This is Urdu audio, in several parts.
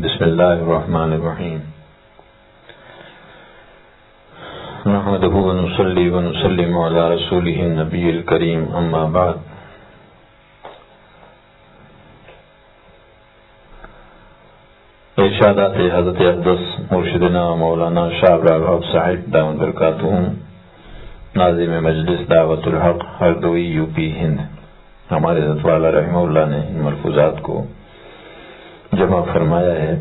بسم اللہ الرحمن الرحیم نحمده ونصلی ونسلم علی رسولہ النبی الکریم اما بعد ارشادات حضرت اقدس مرشدنا مولانا شاہ ابراہیم صاحب دامت برکاتہم ناظم مجلس دعوت الحق ہردوئی یو پی ہند ہمارے حضرت والا رحمہ اللہ نے ان ملفوظات کو جمع فرمایا ہے۔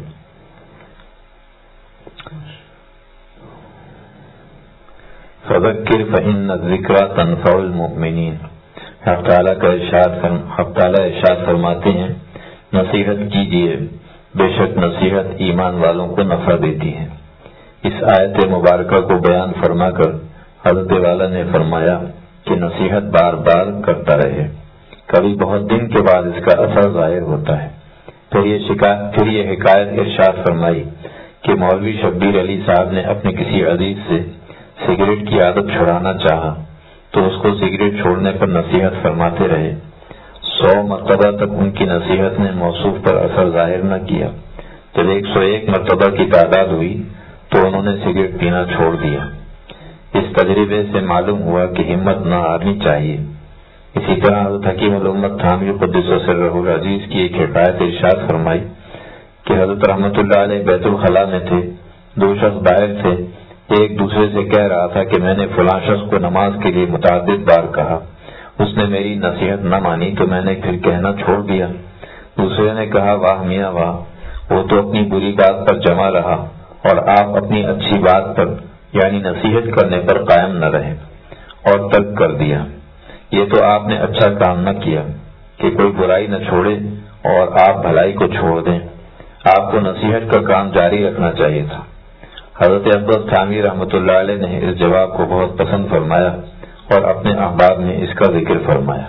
فذکر فإن الذکرى تنفع المؤمنین، حق تعالیٰ ارشاد فرماتے ہیں نصیحت کیجیے، بے شک نصیحت ایمان والوں کو نفع دیتی ہے۔ اس آیت مبارکہ کو بیان فرما کر حضرت والا نے فرمایا کہ نصیحت بار بار کرتا رہے، کبھی بہت دن کے بعد اس کا اثر ظاہر ہوتا ہے۔ پھر یہ حکایت ارشاد فرمائی کہ مولوی شبیر علی صاحب نے اپنے کسی عزیز سے سگریٹ کی عادت چھڑانا چاہا تو اس کو سگریٹ چھوڑنے پر نصیحت فرماتے رہے۔ 100 مرتبہ تک ان کی نصیحت نے موصوف پر اثر ظاہر نہ کیا۔ جب 101 مرتبہ کی تعداد ہوئی تو انہوں نے سگریٹ پینا چھوڑ دیا۔ اس تجربے سے معلوم ہوا کہ ہمت نہ ہارنی چاہیے۔ اسی طرح حضرت حکیم الامت تھانوی قدس سرہ العزیز کی ایک حکایت ارشاد فرمائی کہ حضرت رحمت اللہ علیہ بیت الخلاء میں تھے، 2 شخص باہر تھے، ایک دوسرے سے کہہ رہا تھا کہ میں نے فلاں شخص کو نماز کے لیے متعدد بار کہا، اس نے میری نصیحت نہ مانی تو میں نے پھر کہنا چھوڑ دیا۔ دوسرے نے کہا واہ میاں واہ، وہ تو اپنی بری بات پر جمع رہا اور آپ اپنی اچھی بات پر یعنی نصیحت کرنے پر قائم نہ رہے اور ترک کر دیا۔ یہ تو آپ نے اچھا کام نہ کیا کہ کوئی برائی نہ چھوڑے اور آپ بھلائی کو چھوڑ دیں، آپ کو نصیحت کا کام جاری رکھنا چاہیے تھا۔ حضرت عباس تھانوی رحمۃ اللہ علیہ نے اس جواب کو بہت پسند فرمایا اور اپنے احباب میں اس کا ذکر فرمایا۔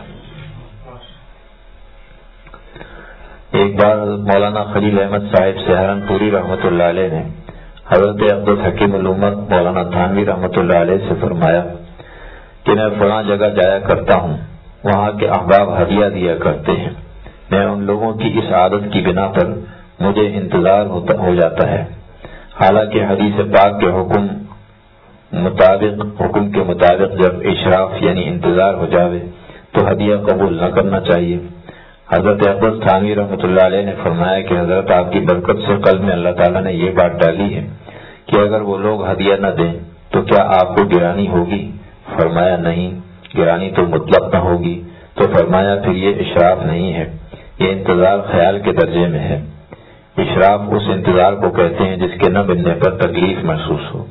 ایک بار حضرت مولانا خلیل احمد صاحب سہارنپوری رحمۃ اللہ علیہ نے حضرت عباس حکیم الامت مولانا تھانوی رحمۃ اللہ علیہ سے فرمایا کہ میں فلاں جگہ جایا کرتا ہوں، وہاں کے احباب ہدیہ دیا کرتے ہیں، میں ان لوگوں کی اس عادت کی بنا پر مجھے انتظار ہو جاتا ہے، حالانکہ حدیث پاک کے حکم کے مطابق جب اشراف یعنی انتظار ہو جاوے تو ہدیہ قبول نہ کرنا چاہیے۔ حضرت عباس تھانوی رحمۃ اللہ علیہ نے فرمایا کہ حضرت آپ کی برکت سے قلب میں اللہ تعالیٰ نے یہ بات ڈالی ہے کہ اگر وہ لوگ ہدیہ نہ دیں تو کیا آپ کو گرانی ہوگی؟ فرمایا نہیں، گرانی تو مطلق نہ ہوگی۔ تو فرمایا پھر یہ اشراف نہیں ہے، یہ انتظار خیال کے درجے میں ہے۔ اشراف اس انتظار کو کہتے ہیں جس کے نہ ملنے پر تکلیف محسوس ہو۔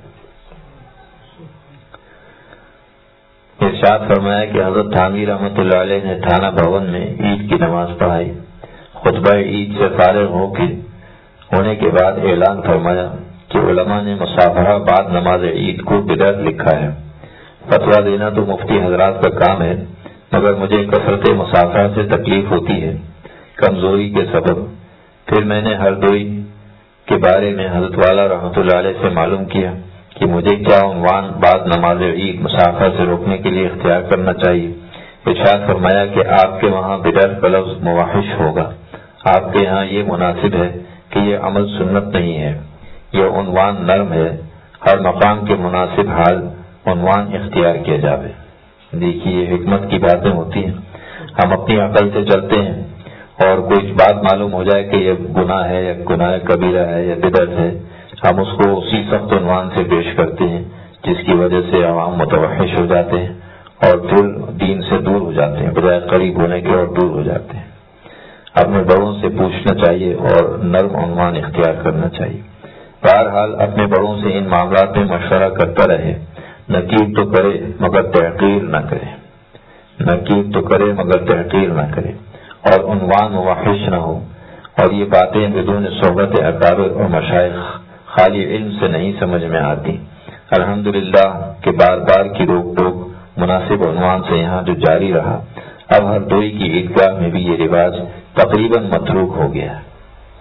ارشاد فرمایا کہ حضرت تھانوی رحمۃ اللہ علیہ نے تھانہ بھون میں عید کی نماز پڑھائی۔ خطبہ عید سے فارغ ہونے کے بعد اعلان فرمایا کہ علماء نے مسافرہ بعد نماز عید کو بدعت لکھا ہے۔ فتویٰ دینا تو مفتی حضرات کا کام ہے، مگر مجھے کثرت مسافرہ سے تکلیف ہوتی ہے کمزوری کے سبب۔ پھر میں نے ہردوئی کے بارے میں حضرت والا رحمۃ اللہ علیہ سے معلوم کیا کہ مجھے کیا عنوان بعد نماز عید مسافرہ سے روکنے کے لیے اختیار کرنا چاہیے۔ ارشاد فرمایا کہ آپ کے وہاں بدعت کا لفظ مواحش ہوگا، آپ کے یہاں یہ مناسب ہے کہ یہ عمل سنت نہیں ہے، یہ عنوان نرم ہے، ہر مقام کے مناسب حال عنوان اختیار کیا جاوے۔ دیکھیے یہ حکمت کی باتیں ہوتی ہیں، ہم اپنی عقل سے چلتے ہیں اور کوئی بات معلوم ہو جائے کہ یہ گناہ ہے یا گناہ کبیرہ ہے یا بدعت ہے، ہم اس کو اسی سخت عنوان سے پیش کرتے ہیں جس کی وجہ سے عوام متوحش ہو جاتے ہیں اور پھر دین سے دور ہو جاتے ہیں، بجائے قریب ہونے کے اور دور ہو جاتے ہیں۔ اپنے بڑوں سے پوچھنا چاہیے اور نرم عنوان اختیار کرنا چاہیے۔ بہرحال اپنے بڑوں سے ان معاملات میں مشورہ کرتا رہے، نکیر تو کرے مگر تحقیر نہ کرے، نکیر تو کرے مگر تحقیر نہ کرے اور عنوان مواحش نہ ہو۔ اور یہ باتیں بدون صحبت اکابر اور مشائخ خالی علم سے نہیں سمجھ میں آتی۔ الحمدللہ کہ بار بار کی روک ٹوک مناسب عنوان سے یہاں جو جاری رہا، اب ہردوئی کی عیدگاہ میں بھی یہ رواج تقریباً متروک ہو گیا ہے۔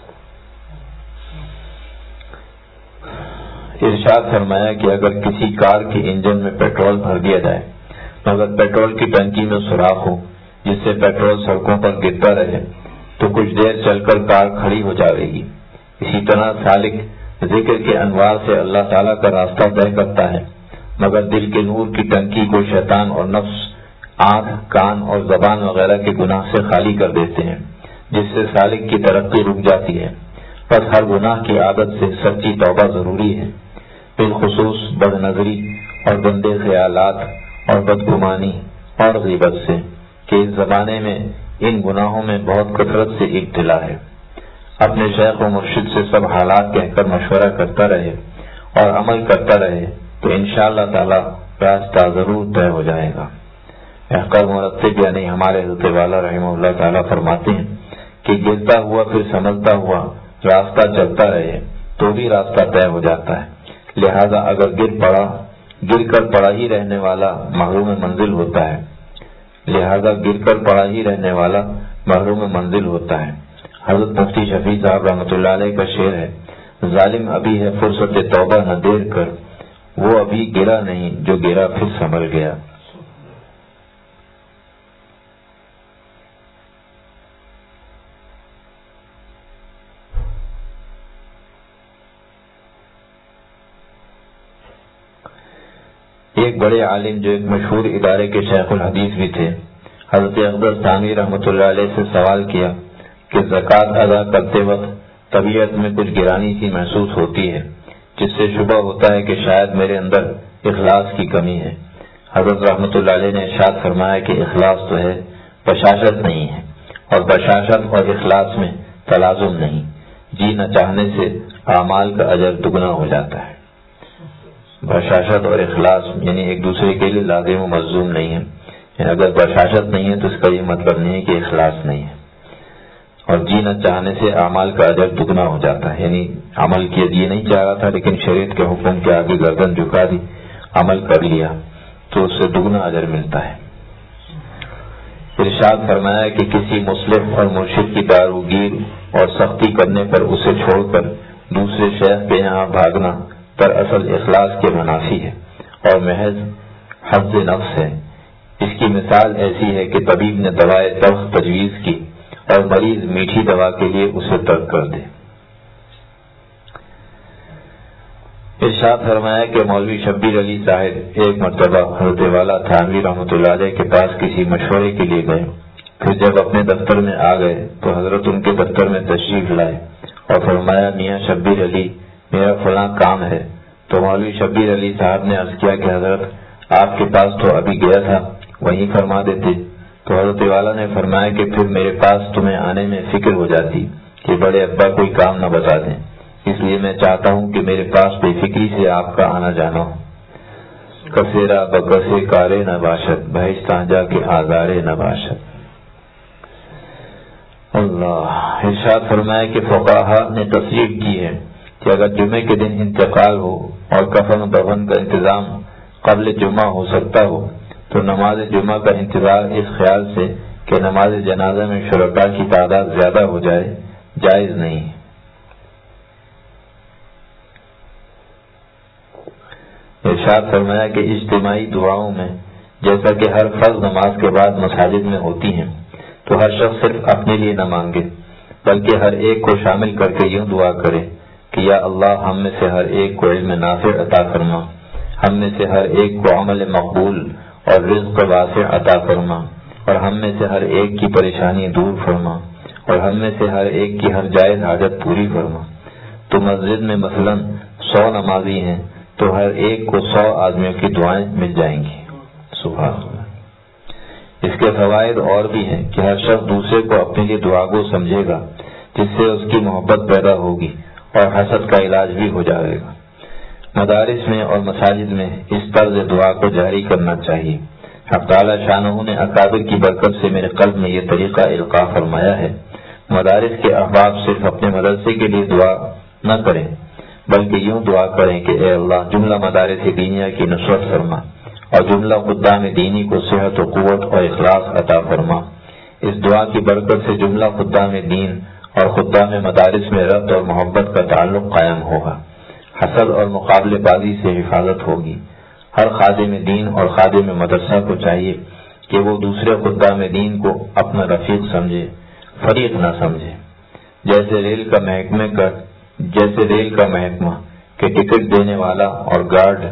ارشاد فرمایا کہ اگر کسی کار کے انجن میں پیٹرول بھر دیا جائے مگر پیٹرول کی ٹنکی میں سوراخ ہو جس سے پیٹرول سڑکوں پر گرتا رہے تو کچھ دیر چل کر کار کھڑی ہو جائے گی، اسی طرح سالک ذکر کے انوار سے اللہ تعالیٰ کا راستہ طے کرتا ہے، مگر دل کے نور کی ٹنکی کو شیطان اور نفس آنکھ، کان اور زبان وغیرہ کے گناہ سے خالی کر دیتے ہیں، جس سے سالک کی ترقی رک جاتی ہے۔ بس ہر گناہ کی عادت سے سچی توبہ ضروری ہے، بالخصوص بد نظری اور گندے خیالات اور بدگمانی اور غیبت سے، کہ اس زمانے میں ان گناہوں میں بہت کثرت سے ابتلا ہے۔ اپنے شیخ و مرشد سے سب حالات کہہ کر مشورہ کرتا رہے اور عمل کرتا رہے تو انشاءاللہ تعالی راستہ ضرور طے ہو جائے گا۔ احقر مرتب یعنی ہمارے حضرت والا رحمہ اللہ تعالیٰ فرماتے ہیں کہ گرتا ہوا پھر سمجھتا ہوا راستہ چلتا رہے تو بھی راستہ طے ہو جاتا ہے، لہذا اگر گر کر پڑا ہی رہنے والا محروم منزل ہوتا ہے۔ حضرت مفتی شفیع صاحب رحمۃ اللہ علیہ کا شعر ہے، ظالم ابھی ہے فرصت توبہ نہ دیر کر، وہ ابھی گرا نہیں جو گرا پھر سنبھل گیا۔ ایک بڑے عالم جو ایک مشہور ادارے کے شیخ الحدیث بھی تھے، حضرت اقدس ثانوی رحمۃ اللہ علیہ سے سوال کیا کہ زکوٰۃ ادا کرتے وقت طبیعت میں کچھ گرانی سی محسوس ہوتی ہے، جس سے شبہ ہوتا ہے کہ شاید میرے اندر اخلاص کی کمی ہے۔ حضرت رحمۃ اللہ علیہ نے ارشاد فرمایا کہ اخلاص تو ہے، بشاشت نہیں ہے، اور بشاشت اور اخلاص میں تلازم نہیں، جی نہ چاہنے سے اعمال کا اجر دگنا ہو جاتا ہے۔ بشاشت اور اخلاص یعنی ایک دوسرے کے لیے لازم و ملزوم نہیں ہے، یعنی اگر بشاشت نہیں ہے تو اس کا یہ مطلب نہیں ہے کہ اخلاص نہیں ہے، اور جی نہ چاہنے سے اعمال کا اجر دگنا ہو جاتا ہے، یعنی عمل کیا جی نہیں چاہ رہا تھا لیکن شریعت کے حکم کے آگے گردن جھکا دی، عمل کر لیا تو اس سے دگنا اجر ملتا ہے۔ ارشاد فرمایا کہ کسی مصلح اور مرشد کی داروگیر اور سختی کرنے پر اسے چھوڑ کر دوسرے شیخ کے یہاں بھاگنا دراصل اخلاص کے منافی ہے اور محض حفظ نفس ہے۔ اس کی مثال ایسی ہے کہ طبیب نے دوائے تلخ تجویز کی اور مریض میٹھی دوا کے لیے اسے ترک کر دے۔ ارشاد فرمایا کہ مولوی شبیر علی صاحب ایک مرتبہ حضرت والا تھانوی رحمۃ اللہ علیہ کے پاس کسی مشورے کے لیے گئے، پھر جب اپنے دفتر میں آ گئے تو حضرت ان کے دفتر میں تشریف لائے اور فرمایا میاں شبیر علی میرا فلاں کام ہے، تو مولوی شبیر علی صاحب نے عرض کیا کہ حضرت آپ کے پاس تو ابھی گیا تھا، وہیں فرما دیتے۔ تو حضرت والا نے فرمایا کہ پھر میرے پاس تمہیں آنے میں فکر ہو جاتی کہ بڑے ابا کوئی کام نہ بتا دیں، اس لیے میں چاہتا ہوں کہ میرے پاس بے فکری سے آپ کا آنا جانا ہو۔ کسیرا بکسے کارے نہ باشد بہشتاں جا کے آزارے نہ باشد۔ اللہ ارشاد فرمایا کہ فقہا نے تصریح کی ہے کہ اگر جمعے کے دن انتقال ہو اور کفن و دفن کا انتظام قبل جمعہ ہو سکتا ہو تو نماز جمعہ کا انتظار اس خیال سے کہ نماز جنازہ میں شرکاء کی تعداد زیادہ ہو جائے جائز نہیں۔ ارشاد فرمایا کہ اجتماعی دعاؤں میں جیسا کہ ہر فرض نماز کے بعد مساجد میں ہوتی ہیں تو ہر شخص صرف اپنے لیے نہ مانگے بلکہ ہر ایک کو شامل کر کے یوں دعا کرے کہ یا اللہ ہم میں سے ہر ایک کو علم نافع عطا فرما، ہم میں سے ہر ایک کو عمل مقبول اور رزق واسع عطا فرما، اور ہم میں سے ہر ایک کی پریشانی دور فرما، اور ہم میں سے ہر ایک کی ہر جائز حاجت پوری فرما۔ تو مسجد میں مثلا 100 نمازی ہیں تو ہر ایک کو 100 آدمیوں کی دعائیں مل جائیں گی۔ سبحان اللہ۔ اس کے فوائد اور بھی ہیں کہ ہر شخص دوسرے کو اپنے لیے دعا گو سمجھے گا، جس سے اس کی محبت پیدا ہوگی اور حسد کا علاج بھی ہو جائے گا۔ مدارس میں اور مساجد میں اس طرز دعا کو جاری کرنا چاہیے۔ حق تعالی شانہ نے اکابر کی برکت سے میرے قلب میں یہ طریقہ القاء فرمایا ہے۔ مدارس کے احباب صرف اپنے مدرسے کے لیے دعا نہ کریں بلکہ یوں دعا کریں کہ اے اللہ جملہ مدارس دینیہ کی نصرت فرما اور جملہ خدام دینی کو صحت و قوت اور اخلاص عطا فرما۔ اس دعا کی برکت سے جملہ خدام دین اور خدام مدارس میں ربط اور محبت کا تعلق قائم ہوگا، حسد اور مقابلے بازی سے حفاظت ہوگی۔ ہر خادم دین اور خادم مدرسہ کو چاہیے کہ وہ دوسرے خدام دین کو اپنا رفیق سمجھے، فریق نہ سمجھے۔ جیسے ریل کا محکمے کا جیسے ریل کا محکمہ کہ ٹکٹ دینے والا اور گارڈ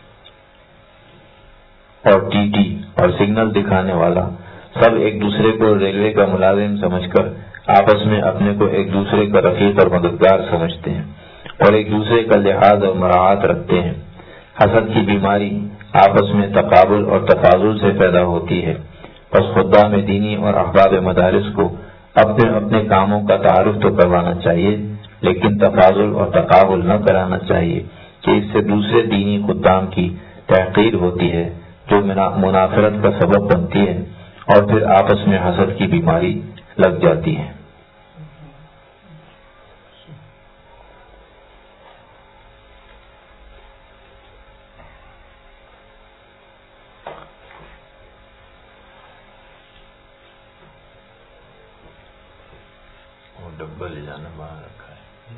اور ٹی ٹی اور سگنل دکھانے والا سب ایک دوسرے کو ریلوے کا ملازم سمجھ کر آپس میں اپنے کو ایک دوسرے کا رفیق اور مددگار سمجھتے ہیں اور ایک دوسرے کا لحاظ اور مراعات رکھتے ہیں۔ حسد کی بیماری آپس میں تقابل اور تفاضل سے پیدا ہوتی ہے۔ بس خدام دینی اور احباب مدارس کو اپنے اپنے کاموں کا تعارف تو کروانا چاہیے، لیکن تفاضل اور تقابل نہ کرانا چاہیے کہ اس سے دوسرے دینی خدام کی تحقیر ہوتی ہے جو منافرت کا سبب بنتی ہے اور پھر آپس میں حسد کی بیماری لگ جاتی ہے۔ ڈبہ لے جانا باہر رکھا ہے۔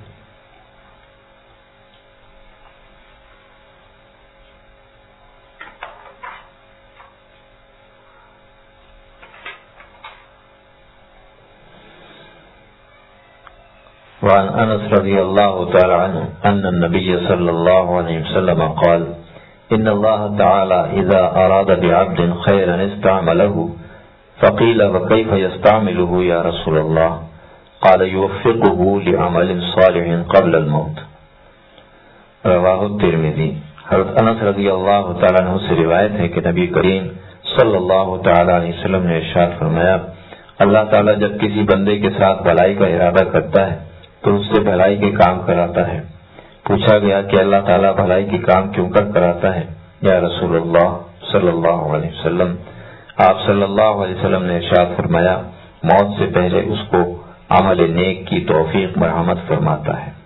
وعن انس رضی اللہ تعالی عنہ ان النبي صلی اللہ علیہ وسلم قال ان اللہ تعالی اذا اراد بعبد خيرا استعمله فقيل وكيف يستعمله يا رسول الله قال يوفقه لعمل صالح قبل الموت۔ رواہ الترمذی۔ حضرت انس رضی اللہ تعالیٰ عنہ سے روایت ہے کہ نبی کریم صلی اللہ تعالیٰ علیہ وسلم نے ارشاد فرمایا، اللہ تعالیٰ جب کسی بندے کے ساتھ بھلائی کا ارادہ کرتا ہے تو اس سے بھلائی کے کام کراتا ہے۔ پوچھا گیا کہ اللہ تعالیٰ بھلائی کے کام کیوں کر کراتا ہے یا رسول اللہ صلی اللہ علیہ وسلم؟ آپ صلی اللہ علیہ وسلم نے ارشاد فرمایا، موت سے پہلے اس کو عمل نیک کی توفیق مرحمت فرماتا ہے۔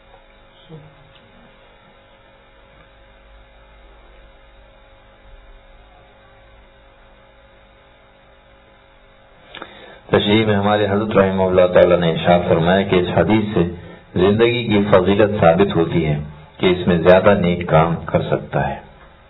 تشریح میں ہمارے حضرت رحمہ اللہ تعالیٰ نے ارشاد فرمایا کہ اس حدیث سے زندگی کی فضیلت ثابت ہوتی ہے کہ اس میں زیادہ نیک کام کر سکتا ہے۔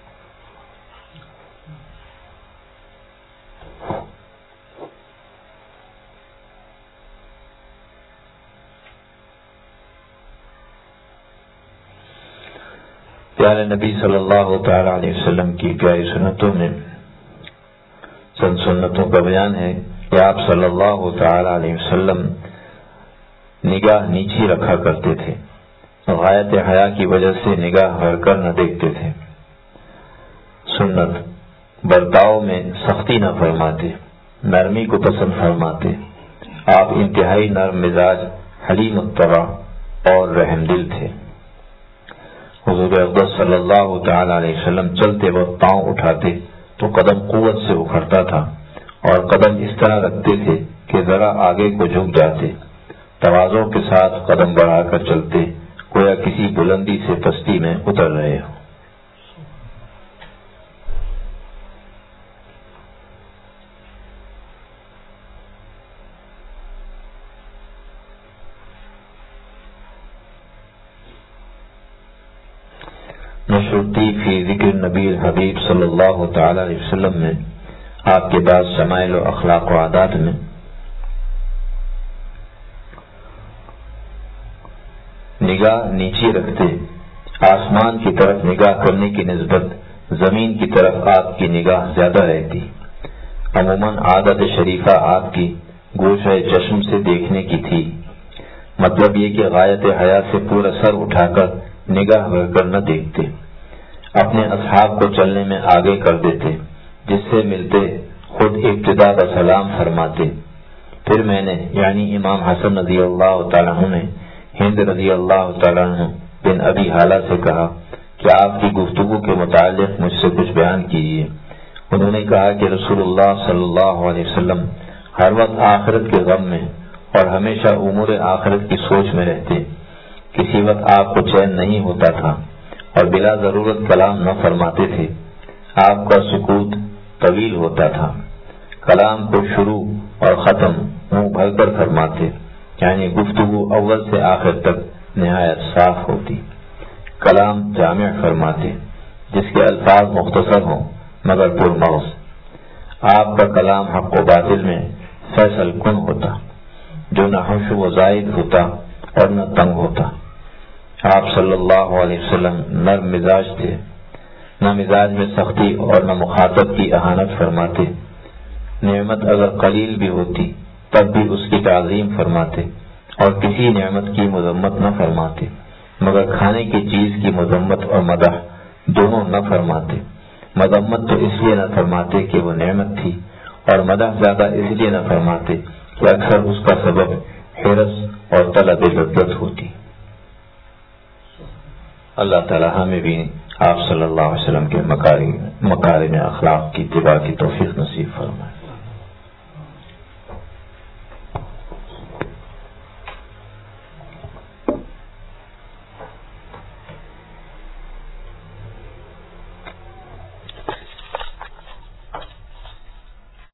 پیارے نبی صلی اللہ تعالی علیہ وسلم کی پیاری سنتوں میں چند سنتوں کا بیان ہے کہ آپ صلی اللہ تعالی علیہ وسلم نگاہ نیچی رکھا کرتے تھے، غایت حیا کی وجہ سے نگاہ بھر کر نہ دیکھتے تھے۔ سنت، برتاؤ میں سختی نہ فرماتے، نرمی کو پسند فرماتے۔ آپ انتہائی نرم مزاج، حلیم الطبع اور رحم دل تھے۔ حضور اقدس صلی اللہ تعالی علیہ وسلم چلتے وقت پاؤں اٹھاتے تو قدم قوت سے اکھڑتا تھا اور قدم اس طرح رکھتے تھے کہ ذرا آگے کو جھک جاتے۔ تواضع کے ساتھ قدم بڑھا کر چلتے، گویا کسی بلندی سے پستی میں اتر رہے ہو۔ نشرتی فی ذکر نبی الحبیب صلی اللہ تعالی علیہ وسلم میں آپ کے بعض شمائل و اخلاق و عادات میں نگاہ نیچی رکھتے، آسمان کی طرف نگاہ کرنے کی نسبت زمین کی طرف آپ کی نگاہ زیادہ رہتی۔ عموماً عادت شریفہ آپ کی گوشہ چشم سے دیکھنے کی تھی، مطلب یہ کہ غایت حیا سے پورا سر اٹھا کر نگاہ بھر کر نہ دیکھتے۔ اپنے اصحاب کو چلنے میں آگے کر دیتے، جس سے ملتے خود ابتدا کا سلام فرماتے۔ پھر میں نے یعنی امام حسن رضی اللہ تعالیٰ عنہ نے ہند رضی اللہ تعالیٰ عنہ بن ابی حالہ سے کہا کہ آپ کی گفتگو کے متعلق مجھ سے کچھ بیان کیجیے۔ انہوں نے کہا کہ رسول اللہ صلی اللہ علیہ وسلم ہر وقت آخرت کے غم میں اور ہمیشہ امور آخرت کی سوچ میں رہتے۔ کسی وقت آپ کو چین نہیں ہوتا تھا اور بلا ضرورت کلام نہ فرماتے تھے۔ آپ کا سکوت طویل ہوتا تھا، کلام کو شروع اور ختم منہ بھر کر فرماتے، یعنی گفتگو اول سے آخر تک نہایت صاف ہوتی۔ کلام جامع فرماتے، جس کے الفاظ مختصر ہوں مگر پرمغز۔ آپ کا کلام حق و باطل میں فیصل کن ہوتا، جو نہ حشو و زائد ہوتا اور نہ تنگ ہوتا۔ آپ صلی اللہ علیہ وسلم نرم مزاج تھے، نہ مزاج میں سختی اور نہ مخاطب کی اہانت فرماتے۔ نعمت اگر قلیل بھی ہوتی تب بھی اس کی تعظیم فرماتے اور کسی نعمت کی مذمت نہ فرماتے، مگر کھانے کی چیز کی مذمت اور مدح دونوں نہ فرماتے۔ مذمت تو اس لیے نہ فرماتے کہ وہ نعمت تھی، اور مدح زیادہ اس لیے نہ فرماتے کہ اکثر اس کا سبب حرص اور طلب لذت ہوتی۔ اللہ تعالیٰ ہمیں بھی آپ صلی اللہ علیہ وسلم کے مکارم اخلاق کی اتباع کی توفیق نصیب فرمائے۔